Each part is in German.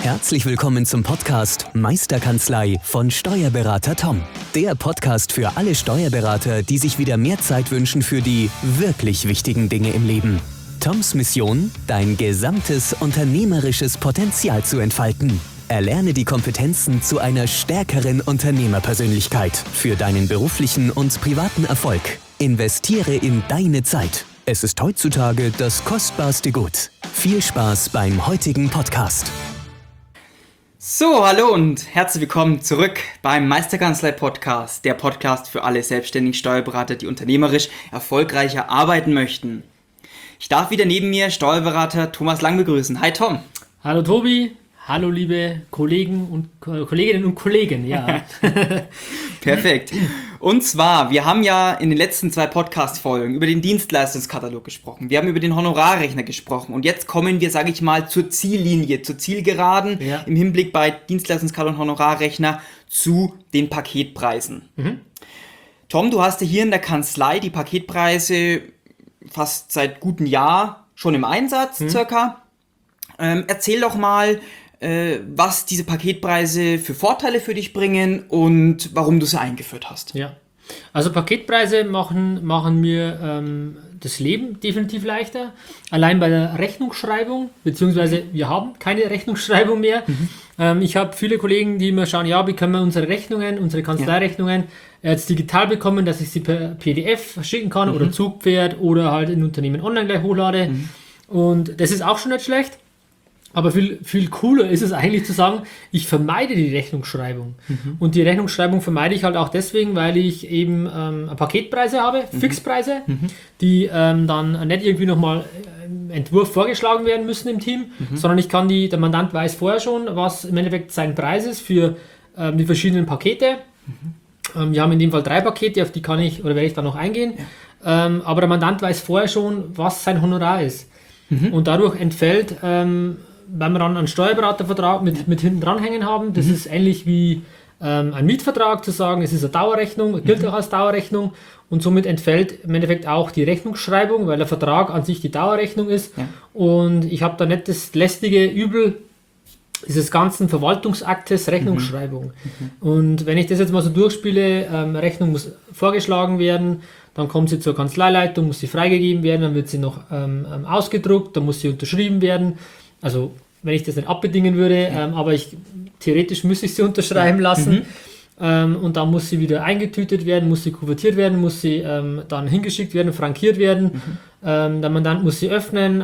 Herzlich willkommen zum Podcast Meisterkanzlei von Steuerberater Tom. Der Podcast für alle Steuerberater, die sich wieder mehr Zeit wünschen für die wirklich wichtigen Dinge im Leben. Toms Mission, dein gesamtes unternehmerisches Potenzial zu entfalten. Erlerne die Kompetenzen zu einer stärkeren Unternehmerpersönlichkeit für deinen beruflichen und privaten Erfolg. Investiere in deine Zeit. Es ist heutzutage das kostbarste Gut. Viel Spaß beim heutigen Podcast. So, hallo und herzlich willkommen zurück beim Meisterkanzlei-Podcast, der Podcast für alle selbstständigen Steuerberater, die unternehmerisch erfolgreicher arbeiten möchten. Ich darf wieder neben mir Steuerberater Thomas Lang begrüßen. Hi Tom. Hallo Tobi, hallo liebe Kollegen und Kolleginnen und Kollegen, ja. Perfekt. Und zwar, wir haben ja in den letzten 2 Podcast-Folgen über den Dienstleistungskatalog gesprochen. Wir haben über den Honorarrechner gesprochen. Und jetzt kommen wir, sage ich mal, zur Ziellinie, zur Zielgeraden im Hinblick bei Dienstleistungskatalog und Honorarrechner zu den Paketpreisen. Tom, du hast ja hier in der Kanzlei die Paketpreise fast seit gutem Jahr schon im Einsatz, circa. Erzähl doch mal, was diese Paketpreise für Vorteile für dich bringen und warum du sie eingeführt hast. Ja, also Paketpreise machen mir das Leben definitiv leichter. Allein bei der Rechnungsschreibung, beziehungsweise wir haben keine Rechnungsschreibung mehr. Ich habe viele Kollegen, die immer schauen, ja, wie können wir unsere Rechnungen, unsere Kanzleirechnungen jetzt digital bekommen, dass ich sie per PDF schicken kann oder Zugpferd oder halt in Unternehmen online gleich hochlade. Und das ist auch schon nicht schlecht. Aber viel cooler ist es eigentlich zu sagen, ich vermeide die Rechnungsschreibung. Und die Rechnungsschreibung vermeide ich halt auch deswegen, weil ich eben Paketpreise habe, Fixpreise, die dann nicht irgendwie nochmal im Entwurf vorgeschlagen werden müssen im Team, sondern der Mandant weiß vorher schon, was im Endeffekt sein Preis ist für die verschiedenen Pakete. Wir haben in dem Fall 3 Pakete, auf die kann ich oder werde ich dann noch eingehen. Aber der Mandant weiß vorher schon, was sein Honorar ist. Und dadurch entfällt, wenn wir dann einen Steuerberatervertrag mit hinten dranhängen haben, das ist ähnlich wie ein Mietvertrag, zu sagen, es ist eine Dauerrechnung, gilt auch als Dauerrechnung und somit entfällt im Endeffekt auch die Rechnungsschreibung, weil der Vertrag an sich die Dauerrechnung ist und ich habe da nicht das lästige Übel dieses ganzen Verwaltungsaktes Rechnungsschreibung. Und wenn ich das jetzt mal so durchspiele, Rechnung muss vorgeschlagen werden, dann kommt sie zur Kanzleileitung, muss sie freigegeben werden, dann wird sie noch ausgedruckt, dann muss sie unterschrieben werden. Also wenn ich das nicht abbedingen würde, aber theoretisch müsste ich sie unterschreiben lassen. Und dann muss sie wieder eingetütet werden, muss sie kuvertiert werden, muss sie dann hingeschickt werden, frankiert werden. Der Mandant muss sie öffnen,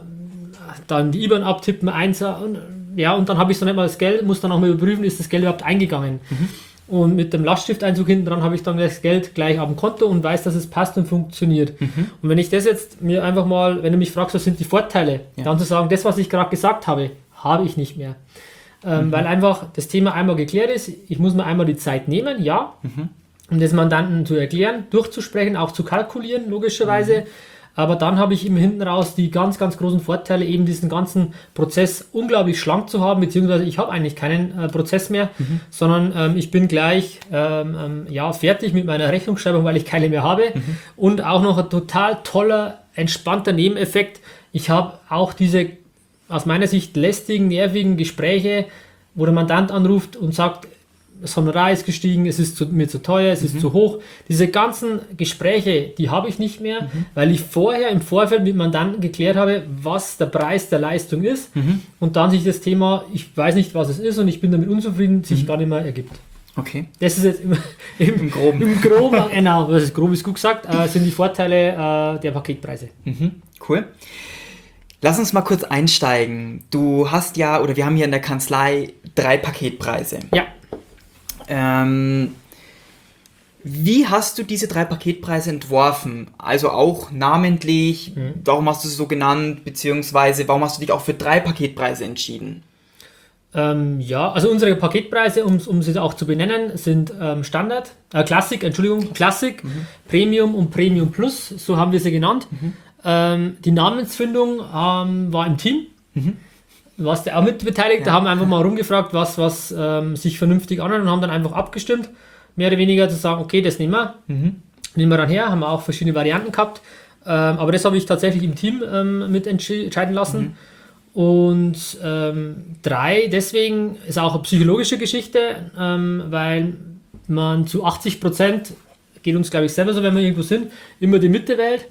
dann die IBAN abtippen, und dann habe ich so nicht mal das Geld, muss dann auch mal überprüfen, ist das Geld überhaupt eingegangen. Und mit dem Lastschrifteinzug hinten dran habe ich dann das Geld gleich auf dem Konto und weiß, dass es passt und funktioniert. Und wenn ich das jetzt mir einfach mal, wenn du mich fragst, was sind die Vorteile, dann zu sagen, das, was ich gerade gesagt habe, habe ich nicht mehr. Weil einfach das Thema einmal geklärt ist, ich muss mir einmal die Zeit nehmen, um das Mandanten zu erklären, durchzusprechen, auch zu kalkulieren, logischerweise. Aber dann habe ich eben hinten raus die ganz, ganz großen Vorteile, eben diesen ganzen Prozess unglaublich schlank zu haben, beziehungsweise ich habe eigentlich keinen Prozess mehr, sondern ich bin gleich fertig mit meiner Rechnungsschreibung, weil ich keine mehr habe. Und auch noch ein total toller, entspannter Nebeneffekt. Ich habe auch diese, aus meiner Sicht, lästigen, nervigen Gespräche, wo der Mandant anruft und sagt, das Honorar ist gestiegen, es ist mir zu teuer, es ist zu hoch. Diese ganzen Gespräche, die habe ich nicht mehr, weil ich vorher im Vorfeld mit Mandanten geklärt habe, was der Preis der Leistung ist und dann sich das Thema, ich weiß nicht, was es ist und ich bin damit unzufrieden, sich gar nicht mehr ergibt. Okay. Das ist jetzt im Groben. Im Groben, genau, das ist grob ist gut gesagt, sind die Vorteile der Paketpreise. Cool. Lass uns mal kurz einsteigen. Du hast wir haben hier in der Kanzlei 3 Paketpreise. Ja. Wie hast du diese 3 Paketpreise entworfen? Also auch namentlich, warum hast du sie so genannt, beziehungsweise warum hast du dich auch für 3 Paketpreise entschieden? Also unsere Paketpreise, um sie auch zu benennen, sind Classic, Premium und Premium Plus, so haben wir sie genannt. Die Namensfindung war im Team. Du warst ja auch mit beteiligt, da haben wir einfach mal rumgefragt, was sich vernünftig anhört und haben dann einfach abgestimmt, mehr oder weniger zu sagen, okay, das nehmen wir dann her, haben wir auch verschiedene Varianten gehabt, aber das habe ich tatsächlich im Team mit entscheiden lassen Und 3, deswegen ist auch eine psychologische Geschichte, weil man zu 80%, geht uns glaube ich selber so, wenn wir irgendwo sind, immer die Mitte wählt.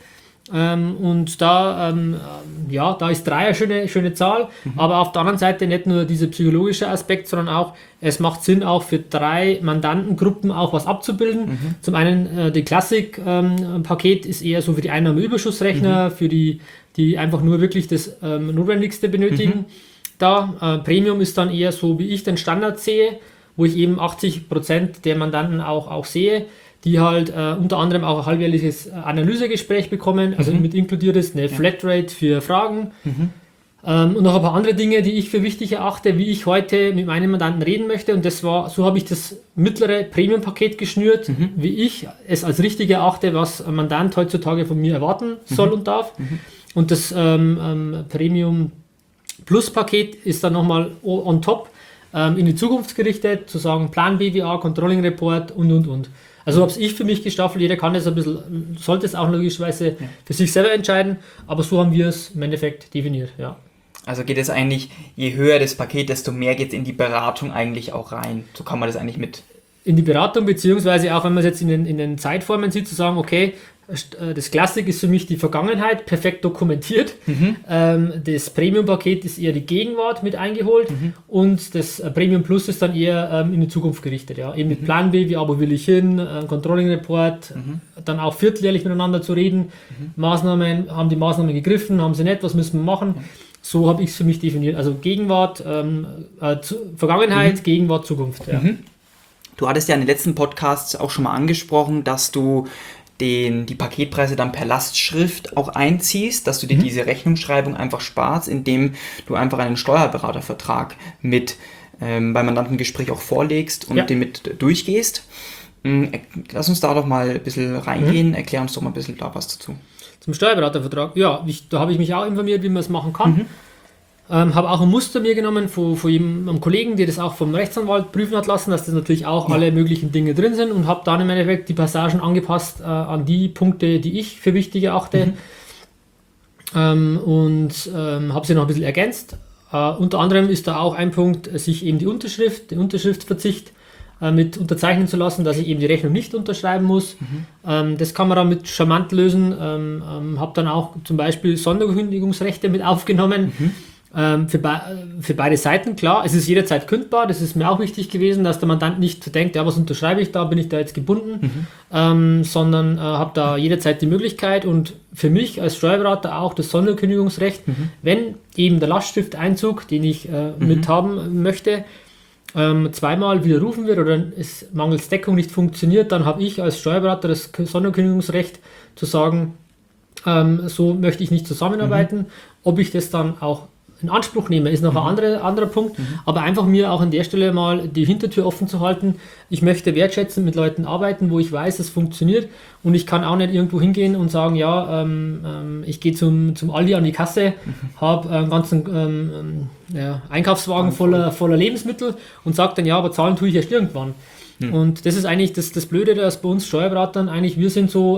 Und da, da ist 3 eine schöne Zahl, aber auf der anderen Seite nicht nur dieser psychologische Aspekt, sondern auch, es macht Sinn, auch für 3 Mandantengruppen auch was abzubilden. Zum einen, die Klassik-Paket ist eher so für die Einnahmenüberschussrechner, für die einfach nur wirklich das Notwendigste benötigen. Premium ist dann eher so, wie ich den Standard sehe, wo ich eben 80% der Mandanten auch sehe, die halt unter anderem auch ein halbjährliches Analysegespräch bekommen, also mit inkludiert ist eine Flatrate für Fragen und noch ein paar andere Dinge, die ich für wichtig erachte, wie ich heute mit meinen Mandanten reden möchte, und so habe ich das mittlere Premium-Paket geschnürt, wie ich es als richtig erachte, was ein Mandant heutzutage von mir erwarten soll und darf. Und das Premium Plus-Paket ist dann nochmal on top in die Zukunft gerichtet, zu sagen Plan BWA, Controlling Report und. Also habe ich für mich gestaffelt, jeder kann das ein bisschen, sollte es auch logischerweise für sich selber entscheiden, aber so haben wir es im Endeffekt definiert, ja. Also geht es eigentlich, je höher das Paket, desto mehr geht es in die Beratung eigentlich auch rein. So kann man das eigentlich mit... In die Beratung, beziehungsweise auch wenn man es jetzt in den Zeitformen sieht, zu sagen, okay, das Klassik ist für mich die Vergangenheit, perfekt dokumentiert. Das Premium-Paket ist eher die Gegenwart mit eingeholt und das Premium Plus ist dann eher in die Zukunft gerichtet. Ja. Eben mit Plan B, wie aber will ich hin, Controlling Report, dann auch vierteljährlich miteinander zu reden. Maßnahmen, haben die Maßnahmen gegriffen, haben sie nicht, was müssen wir machen? So habe ich es für mich definiert. Also Gegenwart, Vergangenheit, Gegenwart, Zukunft. Ja. Du hattest ja in den letzten Podcasts auch schon mal angesprochen, dass du die Paketpreise dann per Lastschrift auch einziehst, dass du dir diese Rechnungsschreibung einfach sparst, indem du einfach einen Steuerberatervertrag mit beim Mandantengespräch auch vorlegst und den mit durchgehst. Lass uns da doch mal ein bisschen reingehen, erklär uns doch mal ein bisschen da was dazu. Zum Steuerberatervertrag, ja, da habe ich mich auch informiert, wie man es machen kann. Habe auch ein Muster mir genommen von einem Kollegen, der das auch vom Rechtsanwalt prüfen hat lassen, dass das natürlich auch alle möglichen Dinge drin sind, und habe dann im Endeffekt die Passagen angepasst an die Punkte, die ich für wichtig erachte, und habe sie noch ein bisschen ergänzt. Unter anderem ist da auch ein Punkt, sich eben den Unterschriftsverzicht mit unterzeichnen zu lassen, dass ich eben die Rechnung nicht unterschreiben muss. Das kann man dann mit charmant lösen. Habe dann auch zum Beispiel Sonderkündigungsrechte mit aufgenommen. Für beide Seiten, klar, es ist jederzeit kündbar, das ist mir auch wichtig gewesen, dass der Mandant nicht denkt, ja, was unterschreibe ich da, bin ich da jetzt gebunden, sondern habe da jederzeit die Möglichkeit, und für mich als Steuerberater auch das Sonderkündigungsrecht, wenn eben der Lastschrifteinzug, den ich mithaben möchte, zweimal widerrufen wird oder es mangels Deckung nicht funktioniert, dann habe ich als Steuerberater das Sonderkündigungsrecht zu sagen, so möchte ich nicht zusammenarbeiten. Ob ich das dann auch in Anspruch nehme, ist noch ein anderer Punkt, aber einfach mir auch an der Stelle mal die Hintertür offen zu halten. Ich möchte wertschätzend mit Leuten arbeiten, wo ich weiß, es funktioniert, und ich kann auch nicht irgendwo hingehen und sagen, ja, ich gehe zum Aldi an die Kasse, habe einen ganzen Einkaufswagen voller Lebensmittel und sage dann, ja, aber zahlen tue ich erst irgendwann. Und das ist eigentlich das Blöde, dass bei uns Steuerberatern eigentlich, wir sind so,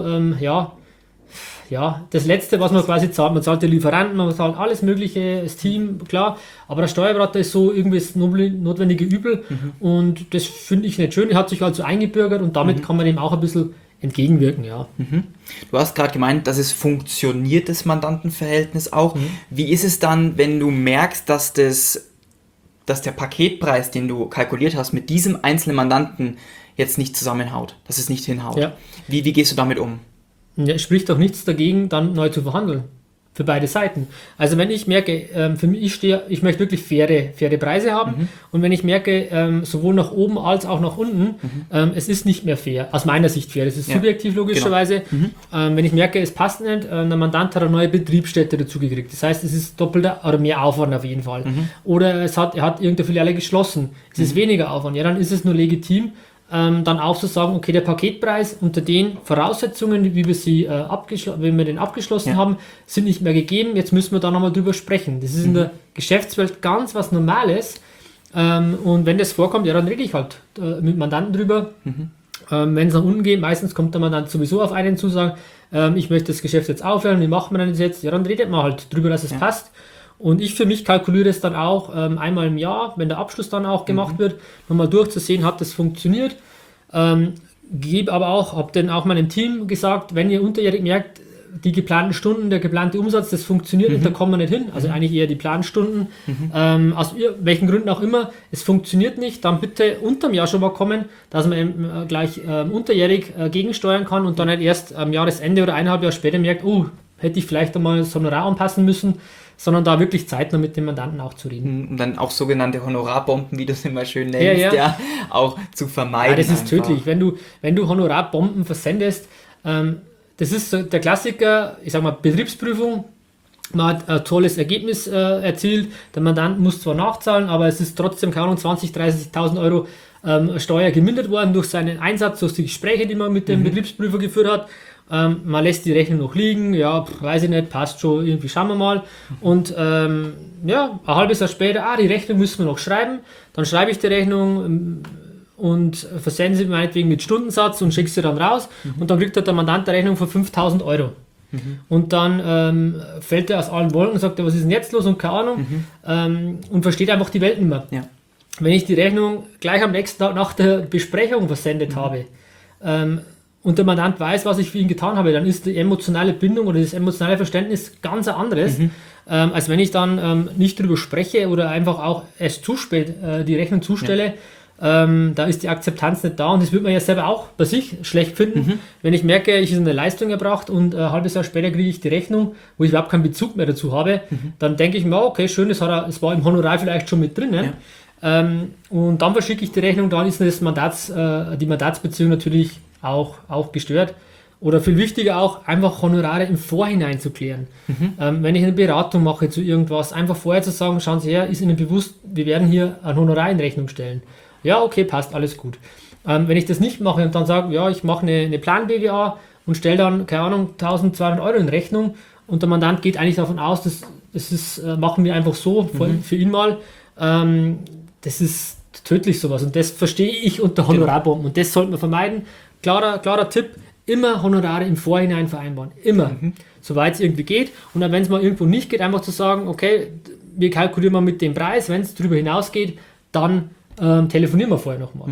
das Letzte, was man quasi zahlt. Man zahlt die Lieferanten, man zahlt alles Mögliche, das Team, klar. Aber der Steuerberater ist so irgendwie das notwendige Übel. Und das finde ich nicht schön. Er hat sich also eingebürgert, und damit kann man dem auch ein bisschen entgegenwirken, ja. Du hast gerade gemeint, dass es funktioniert, das Mandantenverhältnis auch. Wie ist es dann, wenn du merkst, dass der Paketpreis, den du kalkuliert hast, mit diesem einzelnen Mandanten jetzt nicht zusammenhaut, dass es nicht hinhaut? Ja. Wie gehst du damit um? Ja, es spricht doch nichts dagegen, dann neu zu verhandeln. Für beide Seiten. Also wenn ich merke, für mich ich möchte wirklich faire Preise haben, und wenn ich merke, sowohl nach oben als auch nach unten, es ist nicht mehr fair, aus meiner Sicht fair, das ist subjektiv logischerweise, wenn ich merke, es passt nicht, der Mandant hat eine neue Betriebsstätte dazu gekriegt, das heißt, es ist doppelter oder mehr Aufwand auf jeden Fall, oder er hat irgendeine Filiale geschlossen, es ist weniger Aufwand, ja, dann ist es nur legitim, dann auch zu sagen, okay, der Paketpreis unter den Voraussetzungen, wie wir den abgeschlossen haben, sind nicht mehr gegeben, jetzt müssen wir da nochmal drüber sprechen. Das ist in der Geschäftswelt ganz was Normales, und wenn das vorkommt, ja, dann rede ich halt mit Mandanten drüber. Wenn es nach unten geht, meistens kommt der Mandant sowieso auf einen zu, sagen, ich möchte das Geschäft jetzt aufhören, wie macht man das jetzt? Ja, dann redet man halt drüber, dass es passt. Und ich für mich kalkuliere es dann auch einmal im Jahr, wenn der Abschluss dann auch gemacht wird, nochmal durchzusehen, hat das funktioniert. Gebe aber auch, habe dann auch meinem Team gesagt, wenn ihr unterjährig merkt, die geplanten Stunden, der geplante Umsatz, das funktioniert und da kommen wir nicht hin, also eigentlich eher die Planstunden, aus welchen Gründen auch immer, es funktioniert nicht, dann bitte unterm Jahr schon mal kommen, dass man eben gleich unterjährig gegensteuern kann und dann nicht erst am Jahresende oder 1,5 Jahr später merkt, hätte ich vielleicht einmal das Honorar anpassen müssen, sondern da wirklich zeitnah mit dem Mandanten auch zu reden. Und dann auch sogenannte Honorarbomben, wie du es immer schön nennst, ja, auch zu vermeiden. Ja, das ist tödlich. Wenn du Honorarbomben versendest, das ist so der Klassiker, ich sag mal Betriebsprüfung, man hat ein tolles Ergebnis erzielt, der Mandant muss zwar nachzahlen, aber es ist trotzdem, keine Ahnung, 20.000, 30.000 Euro Steuer gemindert worden durch seinen Einsatz, durch die Gespräche, die man mit dem Betriebsprüfer geführt hat. Man lässt die Rechnung noch liegen, weiß ich nicht, passt schon, irgendwie schauen wir mal. Und ein halbes Jahr später, die Rechnung müssen wir noch schreiben. Dann schreibe ich die Rechnung und versende sie meinetwegen mit Stundensatz und schicke sie dann raus. Und dann kriegt der Mandant eine Rechnung von 5.000 Euro. Und dann fällt er aus allen Wolken und sagt, was ist denn jetzt los und keine Ahnung. Und versteht einfach die Welt nicht mehr. Ja. Wenn ich die Rechnung gleich am nächsten Tag nach der Besprechung versendet habe, und der Mandant weiß, was ich für ihn getan habe, dann ist die emotionale Bindung oder das emotionale Verständnis ganz ein anderes, als wenn ich dann nicht drüber spreche oder einfach auch erst zu spät die Rechnung zustelle. Da ist die Akzeptanz nicht da und das wird man ja selber auch bei sich schlecht finden, wenn ich merke, ich habe eine Leistung erbracht und ein halbes Jahr später kriege ich die Rechnung, wo ich überhaupt keinen Bezug mehr dazu habe, dann denke ich mir, okay, schön, es war im Honorar vielleicht schon mit drin. Ne? Und dann verschicke ich die Rechnung, dann ist das die Mandatsbeziehung natürlich auch gestört. Oder viel wichtiger auch, einfach Honorare im Vorhinein zu klären. Wenn ich eine Beratung mache zu irgendwas, einfach vorher zu sagen, schauen Sie her, ist Ihnen bewusst, wir werden hier ein Honorar in Rechnung stellen. Ja, okay, passt, alles gut. Wenn ich das nicht mache und dann sage, ja, ich mache eine Plan-BWA und stelle dann, keine Ahnung, 1.200 Euro in Rechnung und der Mandant geht eigentlich davon aus, das machen wir einfach so für ihn mal, das ist tödlich sowas und das verstehe ich unter Honorarbomben und das sollte man vermeiden. Klarer Tipp, immer Honorare im Vorhinein vereinbaren. Immer. Soweit es irgendwie geht. Und dann, wenn es mal irgendwo nicht geht, einfach zu sagen, okay, wir kalkulieren mal mit dem Preis. Wenn es darüber hinausgeht, dann telefonieren wir vorher nochmal.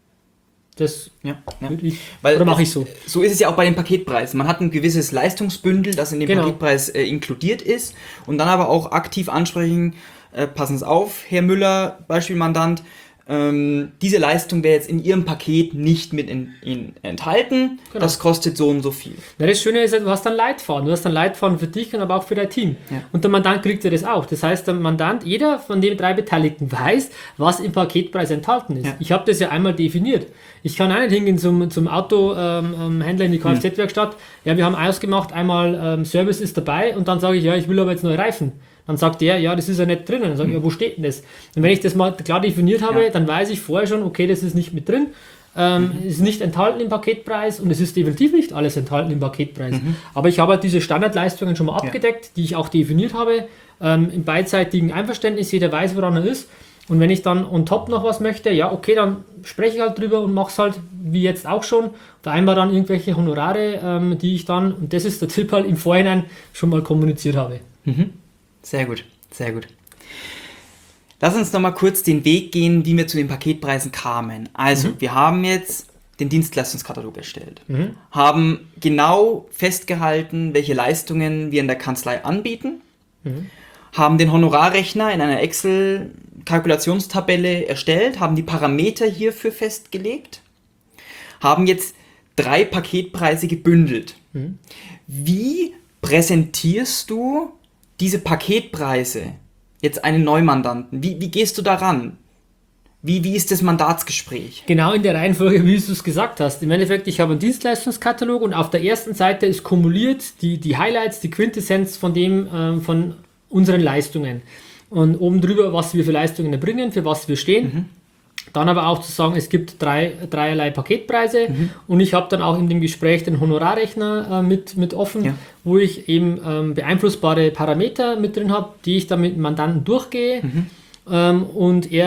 Das würde ich, oder mache ich so. So ist es ja auch bei den Paketpreisen. Man hat ein gewisses Leistungsbündel, das in dem Paketpreis inkludiert ist. Und dann aber auch aktiv ansprechen, passen Sie auf, Herr Müller, Beispiel Mandant, diese Leistung wäre jetzt in Ihrem Paket nicht mit enthalten, das kostet so und so viel. Ja, das Schöne ist, du hast dann Leitfaden. Du hast dann Leitfaden für dich und aber auch für dein Team. Ja. Und der Mandant kriegt ja das auch. Das heißt, der Mandant, jeder von den 3 Beteiligten weiß, was im Paketpreis enthalten ist. Ja. Ich habe das ja einmal definiert. Ich kann auch nicht hingehen zum Autohändler in die Kfz-Werkstatt. Ja, wir haben ausgemacht, einmal Service ist dabei und dann sage ich, ja, ich will aber jetzt neue Reifen. Dann sagt der, ja, das ist ja nicht drin. Dann sage ich, ja, wo steht denn das? Und wenn ich das mal klar definiert habe, dann weiß ich vorher schon, okay, das ist nicht mit drin, ist nicht enthalten im Paketpreis und es ist definitiv nicht alles enthalten im Paketpreis. Aber ich habe halt diese Standardleistungen schon mal abgedeckt, die ich auch definiert habe, im beidseitigen Einverständnis, jeder weiß, woran er ist. Und wenn ich dann on top noch was möchte, ja, okay, dann spreche ich halt drüber und mache es halt, wie jetzt auch schon, vereinbar dann irgendwelche Honorare, die ich dann, und das ist der Tipp halt, im Vorhinein schon mal kommuniziert habe. Sehr gut, sehr gut. Lass uns nochmal kurz den Weg gehen, wie wir zu den Paketpreisen kamen. Also, wir haben jetzt den Dienstleistungskatalog erstellt, haben genau festgehalten, welche Leistungen wir in der Kanzlei anbieten, haben den Honorarrechner in einer Excel-Kalkulationstabelle erstellt, haben die Parameter hierfür festgelegt, haben jetzt 3 Paketpreise gebündelt. Wie präsentierst du diese Paketpreise jetzt einen Neumandanten? Wie gehst du daran? Wie ist das Mandatsgespräch? Genau in der Reihenfolge, wie du es gesagt hast. Im Endeffekt, ich habe einen Dienstleistungskatalog und auf der ersten Seite ist kumuliert die Highlights, die Quintessenz von unseren Leistungen. Und oben drüber, was wir für Leistungen erbringen, für was wir stehen. Dann aber auch zu sagen, es gibt dreierlei Paketpreise und ich habe dann auch in dem Gespräch den Honorarrechner mit offen, wo ich eben beeinflussbare Parameter mit drin habe, die ich dann mit dem Mandanten durchgehe und er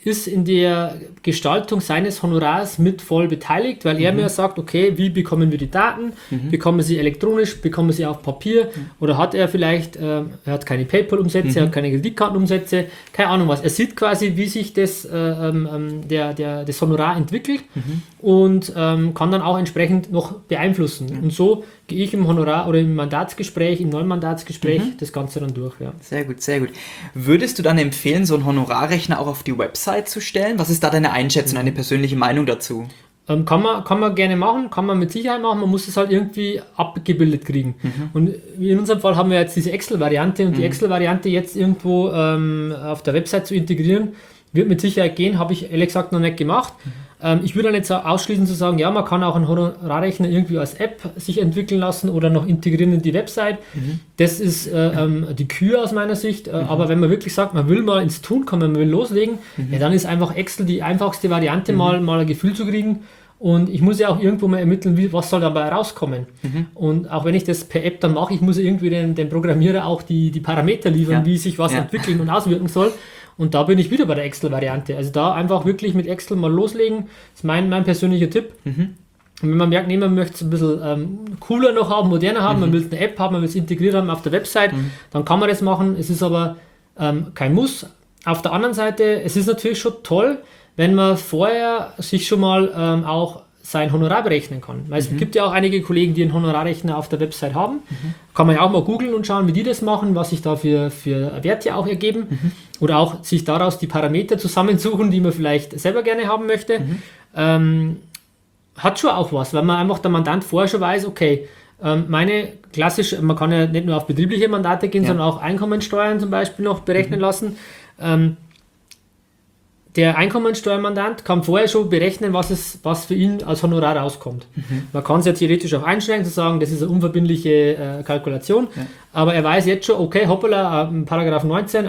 ist in der Gestaltung seines Honorars mit voll beteiligt, weil er mir sagt, okay, wie bekommen wir die Daten? Bekommen wir sie elektronisch, bekommen wir sie auf Papier oder hat er vielleicht, er hat keine PayPal-Umsätze, er hat keine Kreditkartenumsätze, keine Ahnung was. Er sieht quasi, wie sich das Honorar entwickelt und kann dann auch entsprechend noch beeinflussen. Und so gehe ich im Honorar oder im Mandatsgespräch, im neuen Mandatsgespräch das Ganze dann durch. Ja. Sehr gut, sehr gut. Würdest du dann empfehlen, so einen Honorarrechner auch auf die Website zu stellen? Was ist da deine Einschätzung, deine persönliche Meinung dazu? Kann man gerne machen, kann man mit Sicherheit machen, man muss es halt irgendwie abgebildet kriegen. Und in unserem Fall haben wir jetzt diese Excel-Variante und die Excel-Variante jetzt irgendwo auf der Website zu integrieren, wird mit Sicherheit gehen, habe ich ehrlich gesagt noch nicht gemacht. Ich würde dann jetzt ausschließen zu sagen, ja, man kann auch einen Honorarrechner irgendwie als App sich entwickeln lassen oder noch integrieren in die Website. Das ist die Kür aus meiner Sicht. Aber wenn man wirklich sagt, man will mal ins Tun kommen, man will loslegen, ja, dann ist einfach Excel die einfachste Variante, mal ein Gefühl zu kriegen. Und ich muss ja auch irgendwo mal ermitteln, was soll dabei rauskommen. Und auch wenn ich das per App dann mache, ich muss irgendwie dem Programmierer auch die Parameter liefern, wie sich was entwickeln und auswirken soll. Und da bin ich wieder bei der Excel-Variante. Also da einfach wirklich mit Excel mal loslegen. Das ist mein persönlicher Tipp. Und wenn man merkt, man möchte es ein bisschen cooler noch haben, moderner haben, man will eine App haben, man will es integriert haben auf der Website, dann kann man das machen. Es ist aber kein Muss. Auf der anderen Seite, es ist natürlich schon toll, wenn man vorher sich schon mal auch sein Honorar berechnen kann. Weil es gibt ja auch einige Kollegen, die einen Honorarrechner auf der Website haben. Kann man ja auch mal googeln und schauen, wie die das machen, was sich da für Werte auch ergeben. Oder auch sich daraus die Parameter zusammensuchen, die man vielleicht selber gerne haben möchte. Hat schon auch was, weil man einfach der Mandant vorher schon weiß, okay, meine klassisch, man kann ja nicht nur auf betriebliche Mandate gehen, sondern auch Einkommensteuern zum Beispiel noch berechnen lassen. Der Einkommensteuermandant kann vorher schon berechnen, was für ihn als Honorar rauskommt. Man kann es ja theoretisch auch einschränken, zu sagen, das ist eine unverbindliche Kalkulation, aber er weiß jetzt schon, okay, hoppala, Paragraph 19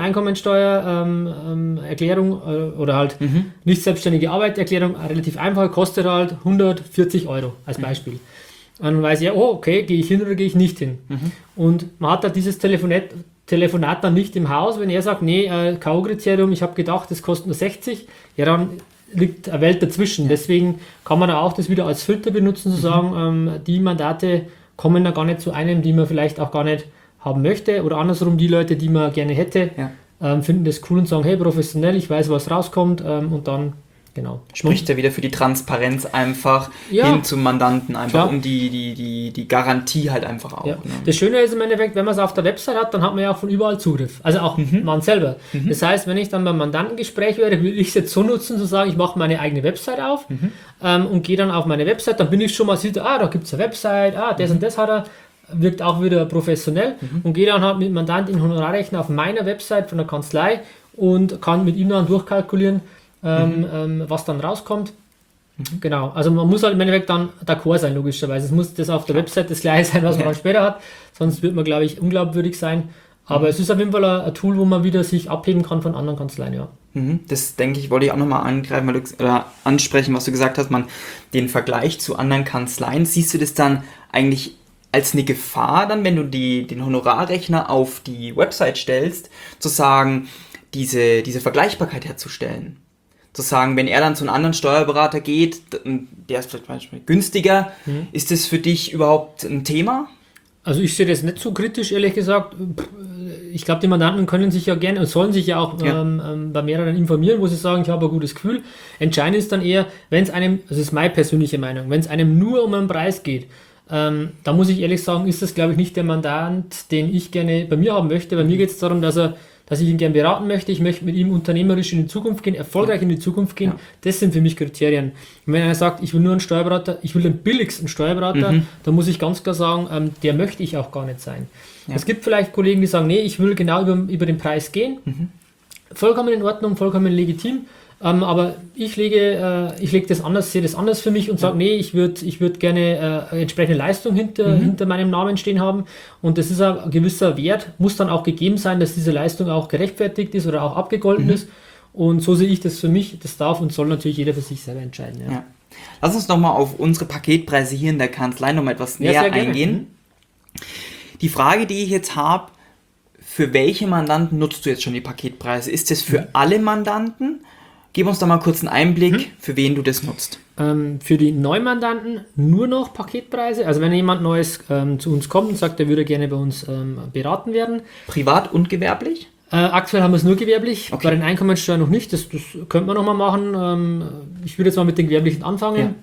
Einkommensteuererklärung oder halt nicht selbstständige Arbeiterklärung, relativ einfach, kostet halt 140 Euro als Beispiel. Und dann weiß er, oh, okay, gehe ich hin oder gehe ich nicht hin? Und man hat da dieses Telefonat dann nicht im Haus, wenn er sagt, nee, K.O.-Kriterium, ich habe gedacht, das kostet nur 60, ja, dann liegt eine Welt dazwischen. Deswegen kann man da auch das wieder als Filter benutzen, zu sagen, die Mandate kommen da gar nicht zu einem, die man vielleicht auch gar nicht haben möchte, oder andersrum, die Leute, die man gerne hätte, finden das cool und sagen, hey, professionell, ich weiß, was rauskommt, und dann genau. Spricht ja wieder für die Transparenz einfach hin zum Mandanten, einfach um die Garantie halt einfach auch. Ja. Ne? Das Schöne ist im Endeffekt, wenn man es auf der Website hat, dann hat man ja auch von überall Zugriff. Also auch man selber. Das heißt, wenn ich dann beim Mandantengespräch wäre, will ich es jetzt so nutzen, zu sagen, ich mache meine eigene Website auf und gehe dann auf meine Website, dann bin ich schon mal, da gibt es eine Website, das und das hat er, wirkt auch wieder professionell und gehe dann halt mit dem Mandant in Honorarrechner auf meiner Website von der Kanzlei und kann mit ihm dann durchkalkulieren, was dann rauskommt. Genau, also man muss halt im Endeffekt dann d'accord sein, logischerweise. Es muss das auf der Website das gleiche sein, was man dann später hat, sonst wird man, glaube ich, unglaubwürdig sein. Aber es ist auf jeden Fall ein Tool, wo man wieder sich abheben kann von anderen Kanzleien, ja. Das, denke ich, wollte ich auch nochmal angreifen, oder ansprechen, was du gesagt hast, den Vergleich zu anderen Kanzleien, siehst du das dann eigentlich als eine Gefahr dann, wenn du den Honorarrechner auf die Website stellst, zu sagen, diese Vergleichbarkeit herzustellen? Zu sagen, wenn er dann zu einem anderen Steuerberater geht, der ist vielleicht manchmal günstiger, ist das für dich überhaupt ein Thema? Also ich sehe das nicht so kritisch, ehrlich gesagt. Ich glaube, die Mandanten können sich ja gerne und sollen sich ja auch bei mehreren informieren, wo sie sagen, ich habe ein gutes Gefühl. Entscheidend ist dann eher, wenn es einem, das ist meine persönliche Meinung, wenn es einem nur um einen Preis geht, da muss ich ehrlich sagen, ist das, glaube ich, nicht der Mandant, den ich gerne bei mir haben möchte. Bei mir geht es darum, dass ich ihn gerne beraten möchte. Ich möchte mit ihm unternehmerisch in die Zukunft gehen, erfolgreich in die Zukunft gehen. Das sind für mich Kriterien. Und wenn einer sagt, ich will nur einen Steuerberater, ich will den billigsten Steuerberater, dann muss ich ganz klar sagen, der möchte ich auch gar nicht sein. Ja. Es gibt vielleicht Kollegen, die sagen, nee, ich will genau über den Preis gehen. Vollkommen in Ordnung, vollkommen legitim. Aber ich lege das anders, sehe das anders für mich und sage, nee, ich würd gerne entsprechende Leistung hinter meinem Namen stehen haben. Und das ist ein gewisser Wert, muss dann auch gegeben sein, dass diese Leistung auch gerechtfertigt ist oder auch abgegolten ist. Und so sehe ich das für mich. Das darf und soll natürlich jeder für sich selber entscheiden. Ja. Lass uns nochmal auf unsere Paketpreise hier in der Kanzlei nochmal etwas näher eingehen. Die Frage, die ich jetzt habe, für welche Mandanten nutzt du jetzt schon die Paketpreise? Ist das für alle Mandanten? Gib uns doch mal kurz einen Einblick, für wen du das nutzt. Für die Neumandanten nur noch Paketpreise. Also wenn jemand Neues zu uns kommt und sagt, er würde gerne bei uns beraten werden. Privat und gewerblich? Aktuell haben wir es nur gewerblich, Okay. bei den Einkommensteuern noch nicht. Das könnte man nochmal machen. Ich würde jetzt mal mit den gewerblichen anfangen.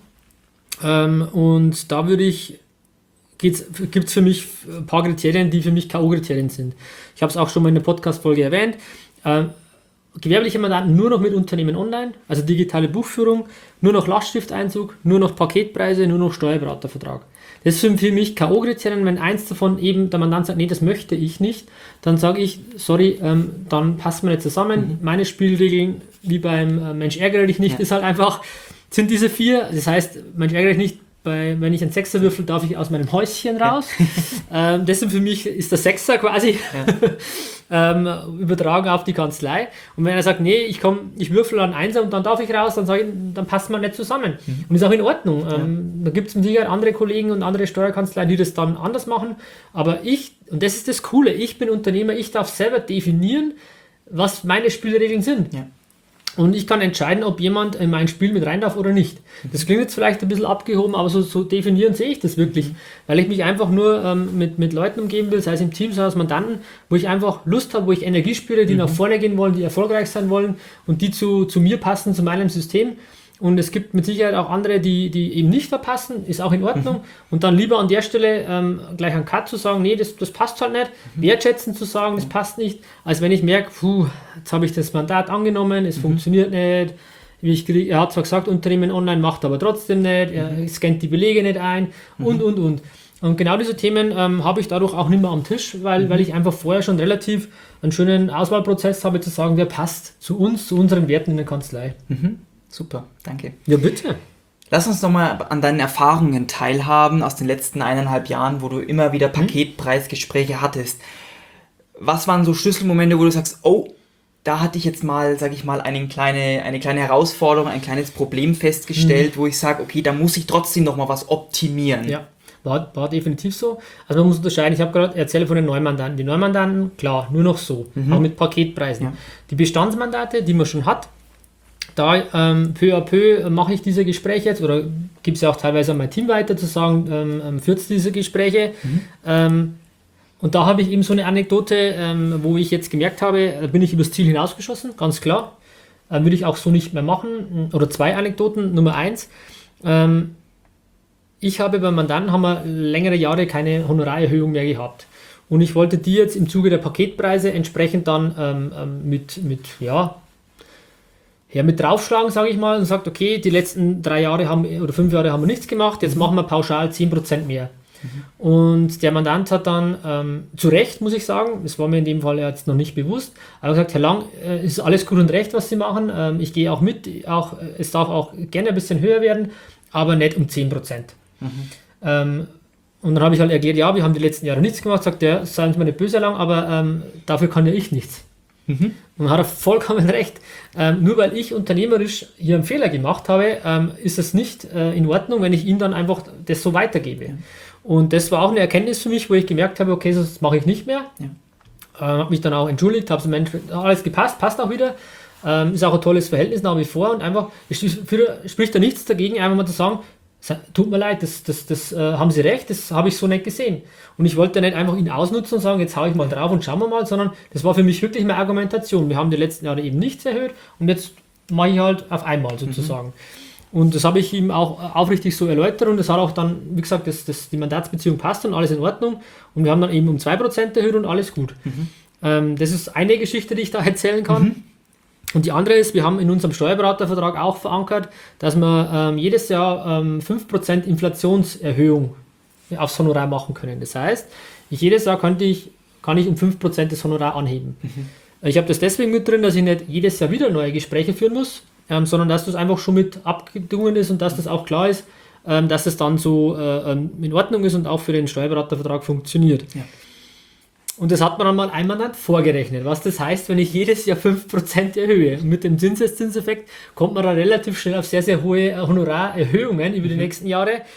Und da gibt es für mich ein paar Kriterien, die für mich K.O.-Kriterien sind. Ich habe es auch schon mal in der Podcast-Folge erwähnt. Gewerbliche Mandanten nur noch mit Unternehmen online, also digitale Buchführung, nur noch Lastschrifteinzug, nur noch Paketpreise, nur noch Steuerberatervertrag. Das sind für mich K.O.-Kriterien. Wenn eins davon eben der Mandant sagt, nee, das möchte ich nicht, dann sage ich, sorry, dann passen wir nicht zusammen. Meine Spielregeln, wie beim Mensch ärgere dich nicht, ist halt einfach, sind diese 4. Das heißt, Mensch ärgere dich nicht, wenn ich einen Sechser würfel, darf ich aus meinem Häuschen raus. Das sind für mich, ist der Sechser quasi übertragen auf die Kanzlei. Und wenn er sagt, nee, ich würfel einen Einser und dann darf ich raus, dann sage ich, dann passen wir nicht zusammen. Und ist auch in Ordnung. Da gibt es mit Sicherheit andere Kollegen und andere Steuerkanzleien, die das dann anders machen. Aber und das ist das Coole, ich bin Unternehmer, ich darf selber definieren, was meine Spielregeln sind. Ja. Und ich kann entscheiden, ob jemand in mein Spiel mit rein darf oder nicht. Das klingt jetzt vielleicht ein bisschen abgehoben, aber so definieren sehe ich das wirklich. Weil ich mich einfach nur mit Leuten umgeben will, sei es im Team, sei es Mandanten, wo ich einfach Lust habe, wo ich Energie spüre, die nach vorne gehen wollen, die erfolgreich sein wollen und die zu mir passen, zu meinem System. Und es gibt mit Sicherheit auch andere, die eben nicht verpassen, ist auch in Ordnung. Und dann lieber an der Stelle gleich einen Cut zu sagen, nee, das passt halt nicht. Wertschätzen zu sagen, das passt nicht. Als wenn ich merke, jetzt habe ich das Mandat angenommen, es funktioniert nicht. Er hat zwar gesagt, Unternehmen online, macht aber trotzdem nicht. Er scannt die Belege nicht ein und. Und genau diese Themen habe ich dadurch auch nicht mehr am Tisch, weil ich einfach vorher schon relativ einen schönen Auswahlprozess habe, zu sagen, wer passt zu uns, zu unseren Werten in der Kanzlei. Super, danke. Ja, bitte. Lass uns nochmal an deinen Erfahrungen teilhaben aus den letzten 1,5 Jahren, wo du immer wieder Paketpreisgespräche hattest. Was waren so Schlüsselmomente, wo du sagst, oh, da hatte ich jetzt mal, sage ich mal, eine kleine Herausforderung, ein kleines Problem festgestellt, wo ich sage, okay, da muss ich trotzdem nochmal was optimieren. Ja, war definitiv so. Also man muss unterscheiden, ich habe gerade erzählt von den Neumandanten. Die Neumandanten, klar, nur noch so, auch mit Paketpreisen. Ja. Die Bestandsmandate, die man schon hat, da peu à peu mache ich diese Gespräche jetzt, oder gibt es ja auch teilweise an mein Team weiter, zu sagen, führt diese Gespräche. Und da habe ich eben so eine Anekdote, wo ich jetzt gemerkt habe, da bin ich übers Ziel hinausgeschossen, ganz klar. Würde ich auch so nicht mehr machen. Oder 2 Anekdoten. Nummer 1, ich habe beim Mandanten, haben wir längere Jahre keine Honorarerhöhung mehr gehabt. Und ich wollte die jetzt im Zuge der Paketpreise entsprechend dann mit draufschlagen, sage ich mal, und sagt, okay, die letzten 3 Jahre oder 5 Jahre haben wir nichts gemacht, jetzt machen wir pauschal 10% mehr. Und der Mandant hat dann, zu Recht, muss ich sagen, das war mir in dem Fall jetzt noch nicht bewusst, aber gesagt, Herr Lang, ist alles gut und recht, was Sie machen, ich gehe auch mit, es darf auch gerne ein bisschen höher werden, aber nicht um 10%. Und dann habe ich halt erklärt, ja, wir haben die letzten Jahre nichts gemacht, sagt er, seien Sie mir nicht böse, Herr Lang, aber dafür kann ja ich nichts. Und dann hat er vollkommen recht. Nur weil ich unternehmerisch hier einen Fehler gemacht habe, ist es nicht in Ordnung, wenn ich ihm dann einfach das so weitergebe. Ja. Und das war auch eine Erkenntnis für mich, wo ich gemerkt habe, okay, das mache ich nicht mehr. Ja. Habe mich dann auch entschuldigt, habe gesagt, Mensch, alles gepasst, passt auch wieder. Ist auch ein tolles Verhältnis nach wie vor und einfach, spricht da nichts dagegen, einfach mal zu sagen, tut mir leid, das haben Sie recht, das habe ich so nicht gesehen. Und ich wollte nicht einfach ihn ausnutzen und sagen, jetzt haue ich mal drauf und schauen wir mal, sondern das war für mich wirklich eine Argumentation. Wir haben die letzten Jahre eben nichts erhöht und jetzt mache ich halt auf einmal sozusagen. Und das habe ich ihm auch aufrichtig so erläutert und das hat auch dann, wie gesagt, die Mandatsbeziehung passt und alles in Ordnung. Und wir haben dann eben um 2% erhöht und alles gut. Das ist eine Geschichte, die ich da erzählen kann. Und die andere ist, wir haben in unserem Steuerberatervertrag auch verankert, dass wir jedes Jahr 5% Inflationserhöhung aufs Honorar machen können. Das heißt, jedes Jahr kann ich um 5% das Honorar anheben. Ich habe das deswegen mit drin, dass ich nicht jedes Jahr wieder neue Gespräche führen muss, sondern dass das einfach schon mit abgedungen ist und dass das auch klar ist, dass das dann so in Ordnung ist und auch für den Steuerberatervertrag funktioniert. Ja. Und das hat man dann mal einmal vorgerechnet, was das heißt, wenn ich jedes Jahr 5% erhöhe. Und mit dem Zinseszinseffekt kommt man da relativ schnell auf sehr, sehr hohe Honorarerhöhungen über die nächsten Jahre.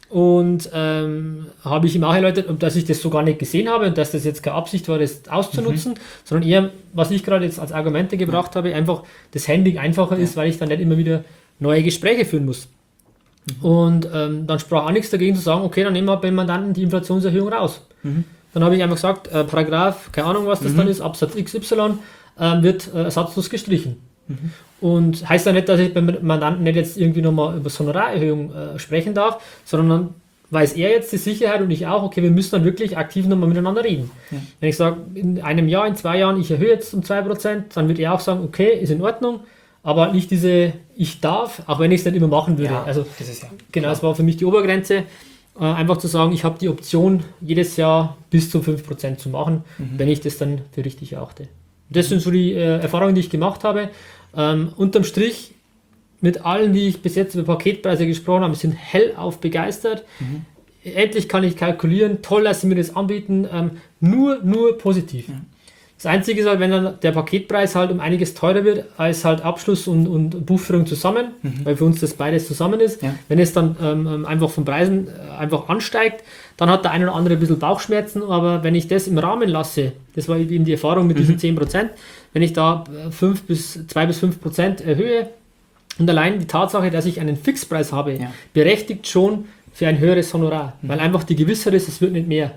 Und habe ich ihm auch erläutert, dass ich das so gar nicht gesehen habe und dass das jetzt keine Absicht war, das auszunutzen, sondern eher, was ich gerade jetzt als Argumente gebracht habe, einfach das Handling einfacher ist, weil ich dann nicht immer wieder neue Gespräche führen muss. Und dann sprach auch nichts dagegen zu sagen, okay, dann nehmen wir beim Mandanten die Inflationserhöhung raus. Dann habe ich einfach gesagt, Paragraph, keine Ahnung, was das dann ist, Absatz XY, wird ersatzlos gestrichen. Und heißt ja nicht, dass ich beim Mandanten nicht jetzt irgendwie nochmal über so eine Honorarerhöhung sprechen darf, sondern dann weiß er jetzt die Sicherheit und ich auch, okay, wir müssen dann wirklich aktiv nochmal miteinander reden. Ja. Wenn ich sage, in einem Jahr, in 2 Jahren, ich erhöhe jetzt um 2%, dann wird er auch sagen, okay, ist in Ordnung, aber nicht diese, ich darf, auch wenn ich es nicht immer machen würde. Ja, also das ist genau, das war für mich die Obergrenze, einfach zu sagen, ich habe die Option, jedes Jahr bis zu 5% zu machen, wenn ich das dann für richtig erachte. Das sind so die Erfahrungen, die ich gemacht habe. Unterm Strich, mit allen, die ich bis jetzt über Paketpreise gesprochen habe, sind hellauf begeistert. Endlich kann ich kalkulieren, toll, dass sie mir das anbieten, nur positiv. Das Einzige ist halt, wenn dann der Paketpreis halt um einiges teurer wird, als halt Abschluss und Buchführung zusammen, weil für uns das beides zusammen ist. Ja. Wenn es dann einfach von Preisen einfach ansteigt, dann hat der eine oder andere ein bisschen Bauchschmerzen, aber wenn ich das im Rahmen lasse, das war eben die Erfahrung mit diesen 10%, wenn ich da 2 bis 5% erhöhe und allein die Tatsache, dass ich einen Fixpreis habe, berechtigt schon für ein höheres Honorar, weil einfach die Gewissheit ist, es wird nicht mehr.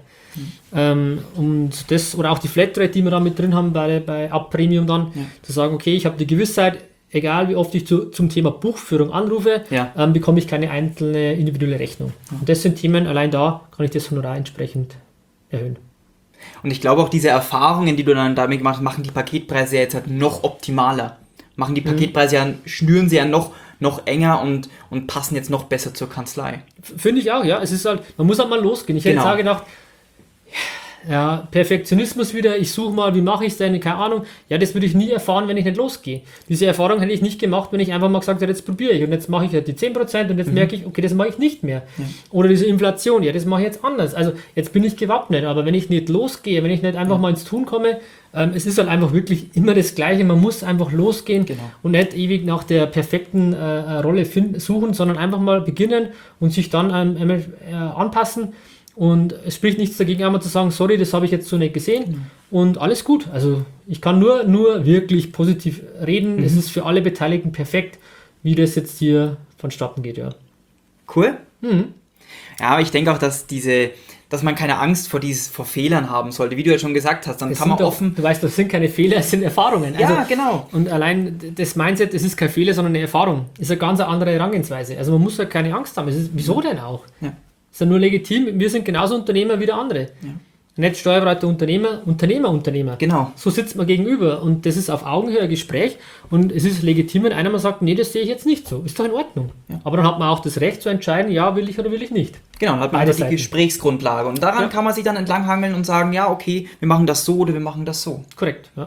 Und das, oder auch die Flatrate, die wir da mit drin haben bei Up-Premium dann, zu sagen, okay, ich habe die Gewissheit, egal wie oft ich zum Thema Buchführung anrufe, bekomme ich keine einzelne individuelle Rechnung. Und das sind Themen, allein da kann ich das Honorar entsprechend erhöhen. Und ich glaube auch diese Erfahrungen, die du dann damit machst, machen die Paketpreise jetzt halt noch optimaler. Machen die Paketpreise schnüren sie ja noch enger und passen jetzt noch besser zur Kanzlei. Finde ich auch, ja. Es ist halt, man muss halt mal losgehen. Ich hätte jetzt gedacht, ja, Perfektionismus wieder, ich suche mal, wie mache ich es denn, keine Ahnung. Ja, das würde ich nie erfahren, wenn ich nicht losgehe. Diese Erfahrung hätte ich nicht gemacht, wenn ich einfach mal gesagt hätte, jetzt probiere ich und jetzt mache ich halt die 10% und jetzt merke ich, okay, das mache ich nicht mehr. Ja. Oder diese Inflation, ja, das mache ich jetzt anders. Also jetzt bin ich gewappnet, aber wenn ich nicht losgehe, wenn ich nicht einfach mal ins Tun komme, es ist halt einfach wirklich immer das Gleiche, man muss einfach losgehen und nicht ewig nach der perfekten Rolle suchen, sondern einfach mal beginnen und sich dann anpassen. Und es spricht nichts dagegen, einmal zu sagen, sorry, das habe ich jetzt so nicht gesehen und alles gut. Also ich kann nur wirklich positiv reden. Es ist für alle Beteiligten perfekt, wie das jetzt hier vonstatten geht, ja. Cool. Ja, aber ich denke auch, dass man keine Angst vor Fehlern haben sollte, wie du ja schon gesagt hast. Dann kann man offen... Du weißt, das sind keine Fehler, es sind Erfahrungen. Ja, also, genau. Und allein das Mindset, es ist kein Fehler, sondern eine Erfahrung. Ist eine ganz andere Herangehensweise. Also man muss ja keine Angst haben. Wieso denn auch? Ja. Ist ja nur legitim. Wir sind genauso Unternehmer wie der andere. Ja. Nicht Steuerberater, Unternehmer. Genau. So sitzt man gegenüber und das ist auf Augenhöhe ein Gespräch und es ist legitim, wenn einer mal sagt, nee, das sehe ich jetzt nicht so. Ist doch in Ordnung. Ja. Aber dann hat man auch das Recht zu entscheiden, ja, will ich oder will ich nicht. Genau, dann hat man einfach die Gesprächsgrundlage und daran kann man sich dann entlanghangeln und sagen, ja, okay, wir machen das so oder wir machen das so. Korrekt, ja.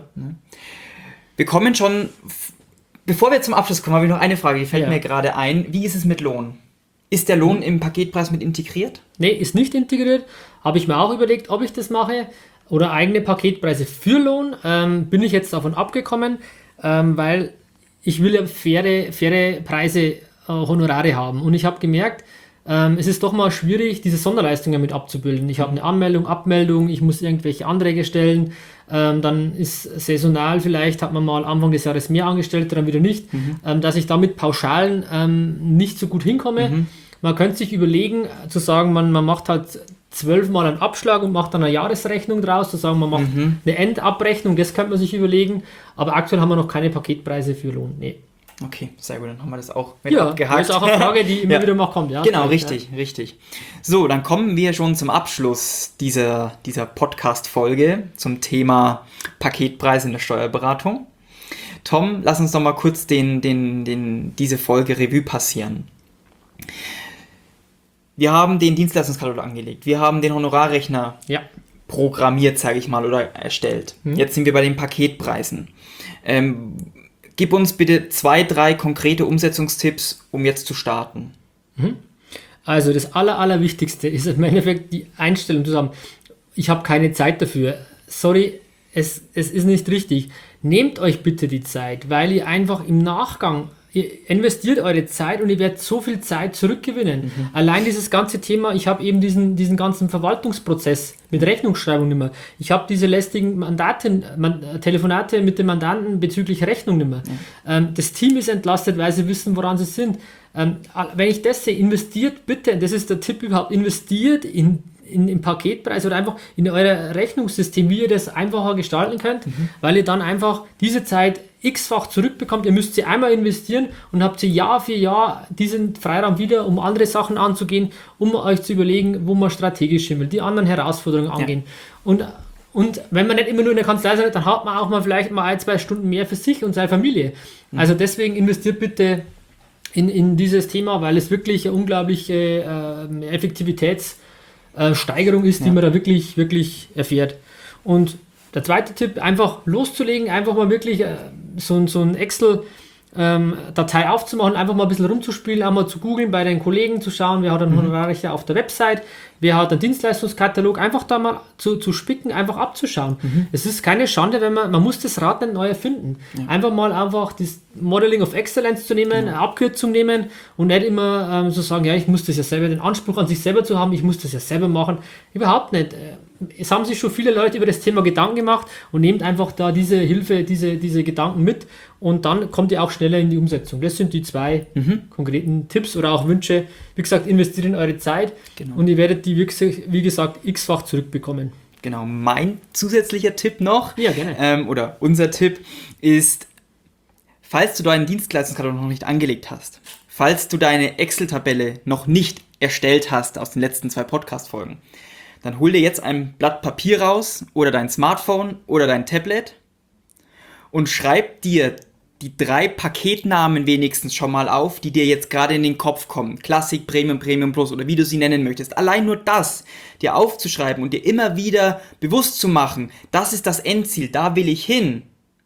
Wir kommen schon, bevor wir zum Abschluss kommen, habe ich noch eine Frage, die fällt mir gerade ein. Wie ist es mit Lohn? Ist der Lohn im Paketpreis mit integriert? Nee, ist nicht integriert. Habe ich mir auch überlegt, ob ich das mache. Oder eigene Paketpreise für Lohn. Bin ich jetzt davon abgekommen, weil ich will ja faire Preise, Honorare haben. Und ich habe gemerkt, es ist doch mal schwierig, diese Sonderleistungen mit abzubilden. Ich habe eine Anmeldung, Abmeldung, ich muss irgendwelche Anträge stellen. Dann ist saisonal, vielleicht hat man mal Anfang des Jahres mehr Angestellte, dann wieder nicht. Dass ich damit Pauschalen nicht so gut hinkomme. Man könnte sich überlegen, zu sagen, man macht halt 12 Mal einen Abschlag und macht dann eine Jahresrechnung draus, zu sagen, man macht eine Endabrechnung, das könnte man sich überlegen, aber aktuell haben wir noch keine Paketpreise für Lohn. Nee. Okay, sehr gut, dann haben wir das auch mit abgehakt. Das ist auch eine Frage, die immer wieder mal kommt. Ja? Genau, richtig. So, dann kommen wir schon zum Abschluss dieser Podcast-Folge zum Thema Paketpreise in der Steuerberatung. Tom, lass uns doch mal kurz diese Folge Revue passieren. Wir haben den Dienstleistungskatalog angelegt. Wir haben den Honorarrechner programmiert, sage ich mal, oder erstellt. Jetzt sind wir bei den Paketpreisen. Gib uns bitte 2, 3 konkrete Umsetzungstipps, um jetzt zu starten. Also das Allerwichtigste ist im Endeffekt die Einstellung zu sagen, ich habe keine Zeit dafür. Sorry, es ist nicht richtig. Nehmt euch bitte die Zeit, weil ihr einfach im Nachgang ihr investiert eure Zeit und ihr werdet so viel Zeit zurückgewinnen. Allein dieses ganze Thema, ich habe eben diesen ganzen Verwaltungsprozess mit Rechnungsschreibung nicht mehr. Ich habe diese lästigen Telefonate mit dem Mandanten bezüglich Rechnung nicht mehr. Das Team ist entlastet, weil sie wissen, woran sie sind. Wenn ich das sehe, investiert bitte, das ist der Tipp überhaupt, investiert in Paketpreis oder einfach in euer Rechnungssystem, wie ihr das einfacher gestalten könnt, weil ihr dann einfach diese Zeit x-fach zurückbekommt. Ihr müsst sie einmal investieren und habt sie Jahr für Jahr diesen Freiraum wieder, um andere Sachen anzugehen, um euch zu überlegen, wo man strategisch hin will, die anderen Herausforderungen angehen. Und wenn man nicht immer nur in der Kanzlei ist, dann hat man auch mal vielleicht mal 1-2 Stunden mehr für sich und seine Familie. Also deswegen investiert bitte in dieses Thema, weil es wirklich eine unglaubliche Effektivitätssteigerung ist, die man da wirklich, wirklich erfährt. Und der zweite Tipp, einfach loszulegen, einfach mal wirklich so ein Excel-Datei aufzumachen, einfach mal ein bisschen rumzuspielen, auch mal zu googeln, bei den Kollegen zu schauen, wer hat einen Honorarrichter auf der Website, wer hat einen Dienstleistungskatalog, einfach da mal zu spicken, einfach abzuschauen. Es ist keine Schande, wenn man muss das Rad nicht neu erfinden. Einfach das Modeling of Excellence zu nehmen, eine Abkürzung nehmen und nicht immer so sagen, ja, ich muss das ja selber, den Anspruch an sich selber zu haben, ich muss das ja selber machen. Überhaupt nicht. Es haben sich schon viele Leute über das Thema Gedanken gemacht und nehmt einfach da diese Hilfe, diese Gedanken mit und dann kommt ihr auch schneller in die Umsetzung. Das sind die 2 konkreten Tipps oder auch Wünsche. Wie gesagt, investiert in eure Zeit und ihr werdet die, wie gesagt, x-fach zurückbekommen. Genau, mein zusätzlicher Tipp noch, Ja, gerne. Oder unser Tipp ist, falls du deinen Dienstleistungskatalog noch nicht angelegt hast, falls du deine Excel-Tabelle noch nicht erstellt hast aus den letzten 2 Podcast-Folgen, dann hol dir jetzt ein Blatt Papier raus oder dein Smartphone oder dein Tablet und schreib dir die 3 Paketnamen wenigstens schon mal auf, die dir jetzt gerade in den Kopf kommen. Classic, Premium, Premium Plus oder wie du sie nennen möchtest. Allein nur das, dir aufzuschreiben und dir immer wieder bewusst zu machen, das ist das Endziel, da will ich hin.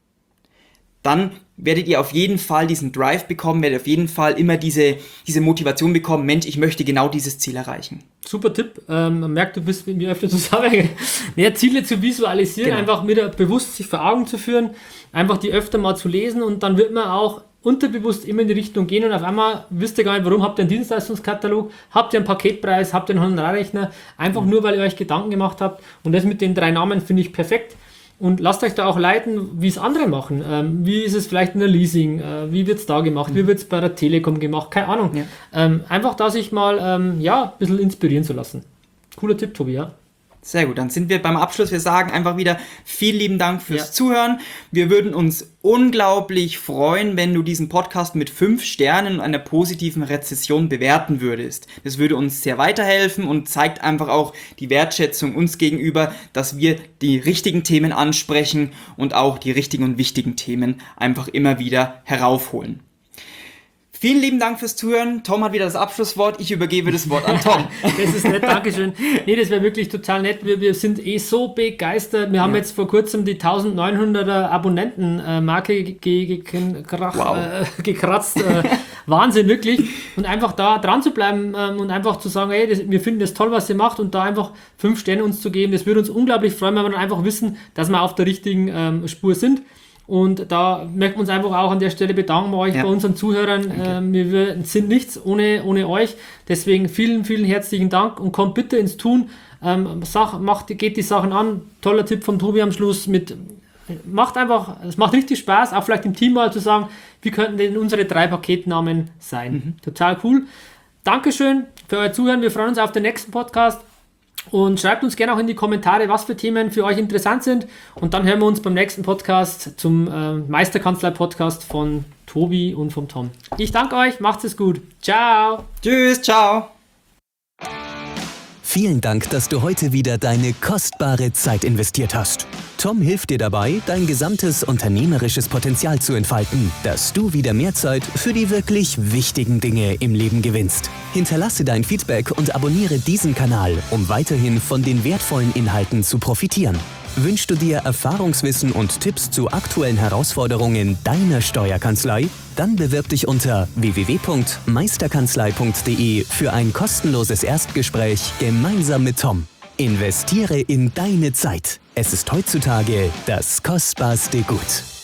Dann werdet ihr auf jeden Fall diesen Drive bekommen, werdet auf jeden Fall immer diese Motivation bekommen, Mensch, ich möchte genau dieses Ziel erreichen. Super Tipp. Man merkt, du bist mit mir öfter zusammen. Mehr Ziele zu visualisieren, einfach wieder bewusst sich vor Augen zu führen, einfach die öfter mal zu lesen und dann wird man auch unterbewusst immer in die Richtung gehen und auf einmal wisst ihr gar nicht, warum habt ihr einen Dienstleistungskatalog, habt ihr einen Paketpreis, habt ihr einen Honorarrechner, einfach nur, weil ihr euch Gedanken gemacht habt und das mit den 3 Namen finde ich perfekt. Und lasst euch da auch leiten, wie es andere machen. Wie ist es vielleicht in der Leasing? Wie wird es da gemacht? Wie wird es bei der Telekom gemacht? Keine Ahnung. Ja. Einfach da sich mal ein bisschen inspirieren zu lassen. Cooler Tipp, Tobi, ja. Sehr gut, dann sind wir beim Abschluss. Wir sagen einfach wieder vielen lieben Dank fürs Zuhören. Wir würden uns unglaublich freuen, wenn du diesen Podcast mit 5 Sternen und einer positiven Rezession bewerten würdest. Das würde uns sehr weiterhelfen und zeigt einfach auch die Wertschätzung uns gegenüber, dass wir die richtigen Themen ansprechen und auch die richtigen und wichtigen Themen einfach immer wieder heraufholen. Vielen lieben Dank fürs Zuhören. Tom hat wieder das Abschlusswort. Ich übergebe das Wort an Tom. Das ist nett, Dankeschön. Nee, das wäre wirklich total nett. Wir sind so begeistert. Wir haben jetzt vor kurzem die 1900er Abonnenten-Marke gekratzt. Wahnsinn, wirklich. Und einfach da dran zu bleiben und einfach zu sagen, hey, wir finden das toll, was ihr macht und da einfach 5 Sterne uns zu geben. Das würde uns unglaublich freuen, wenn wir dann einfach wissen, dass wir auf der richtigen Spur sind. Und da möchten wir uns einfach auch an der Stelle bedanken bei euch, bei unseren Zuhörern. Wir sind nichts ohne euch. Deswegen vielen, vielen herzlichen Dank und kommt bitte ins Tun. Geht die Sachen an. Toller Tipp von Tobi am Schluss. Es macht richtig Spaß, auch vielleicht im Team mal zu sagen, wie könnten denn unsere 3 Paketnamen sein. Total cool. Dankeschön für euer Zuhören. Wir freuen uns auf den nächsten Podcast. Und schreibt uns gerne auch in die Kommentare, was für Themen für euch interessant sind. Und dann hören wir uns beim nächsten Podcast zum Meisterkanzlei-Podcast von Tobi und vom Tom. Ich danke euch, macht's es gut. Ciao. Tschüss, ciao. Vielen Dank, dass du heute wieder deine kostbare Zeit investiert hast. Tom hilft dir dabei, dein gesamtes unternehmerisches Potenzial zu entfalten, dass du wieder mehr Zeit für die wirklich wichtigen Dinge im Leben gewinnst. Hinterlasse dein Feedback und abonniere diesen Kanal, um weiterhin von den wertvollen Inhalten zu profitieren. Wünschst du dir Erfahrungswissen und Tipps zu aktuellen Herausforderungen deiner Steuerkanzlei? Dann bewirb dich unter www.meisterkanzlei.de für ein kostenloses Erstgespräch gemeinsam mit Tom. Investiere in deine Zeit. Es ist heutzutage das kostbarste Gut.